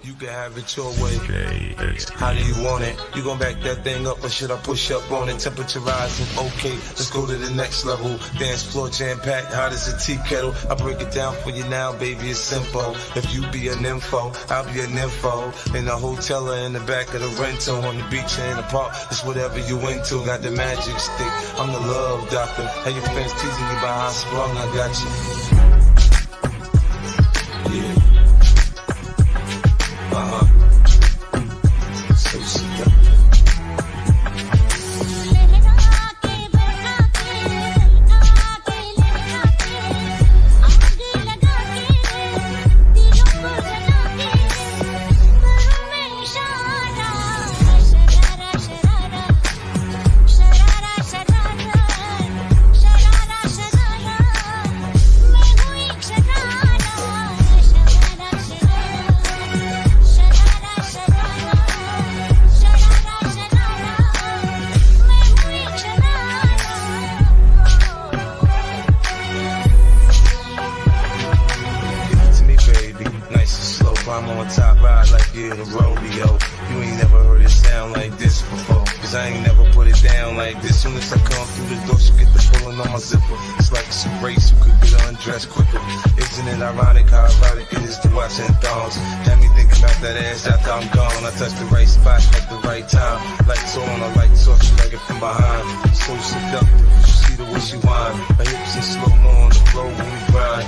You can have it your way. How do you want it? You gon' back that thing up or should I push up on it? Temperature rising, okay, let's go to the next level. Dance floor jam-packed, hot as a tea kettle. I break it down for you now, baby, it's simple. If you be an info, I'll be an info. In the hotel or in the back of the rental, on the beach or in the park, it's whatever you into. Got the magic stick, I'm the love doctor. How your fans teasing you by how I sprung, I got you. Yeah. So seductive. I'm on top, ride like you're the rodeo. You ain't never heard it sound like this before, cause I ain't never put it down like this. Soon as I come through the door, she get the pulling on my zipper. It's like it's a race, who could get undressed quicker. Isn't it ironic how erotic it is to watching thongs? Had me thinking about that ass after I'm gone. I touch the right spot at the right time. Lights on, I like to she like it from behind. So seductive, you see the way she whine. Her hips in slow-mo on the floor when we grind.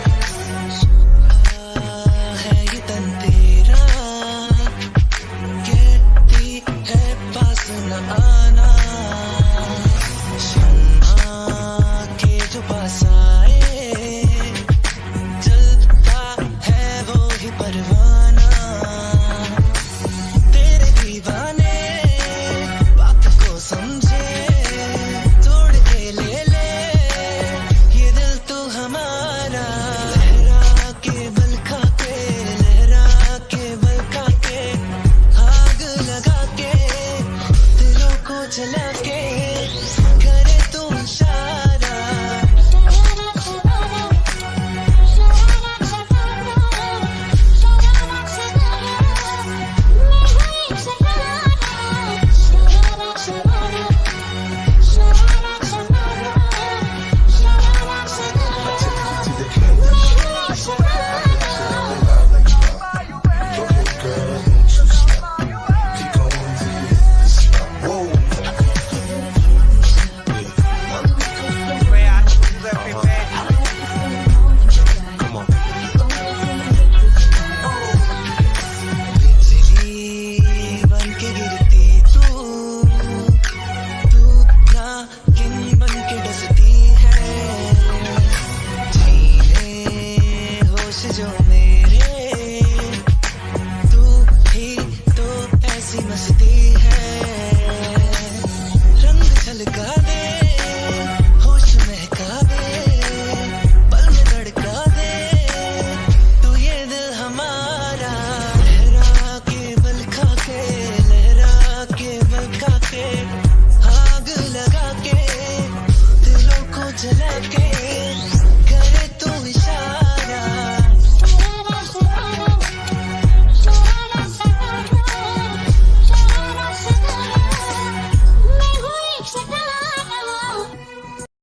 जो मेरे